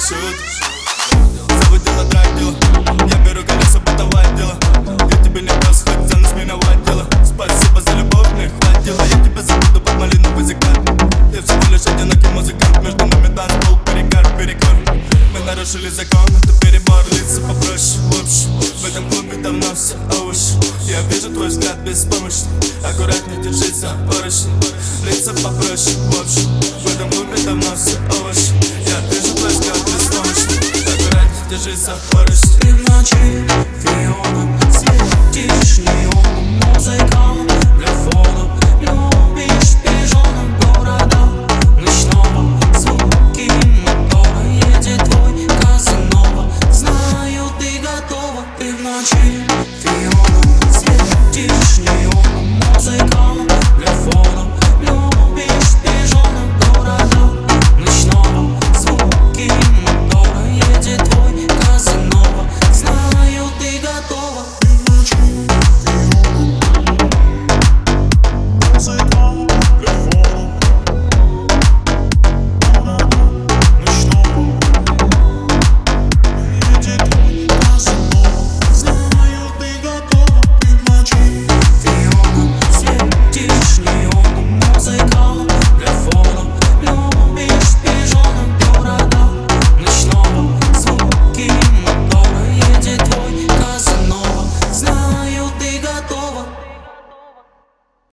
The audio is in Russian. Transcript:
шут. Заводила драйв дело, я беру колеса, подавать дело. Я тебе не просто хоть за нас миновать дело. Спасибо за любовь, мне хватило. Я тебя забуду под малиновый закат. Я всего лишь одинокий музыкант, между нами танцпол, перекат, перекор. Мы нарушили закон, это перебор, лица попроще, в общем. В этом клубе давно все овощи. Я вижу твой взгляд беспомощный. Аккуратнее держись за поручни. Лица попроще, в общем. В этом клубе давно все овощи. Я вижу твой взгляд беспомощный. Аккуратнее держись за поручни. Ты в ночи, Фиона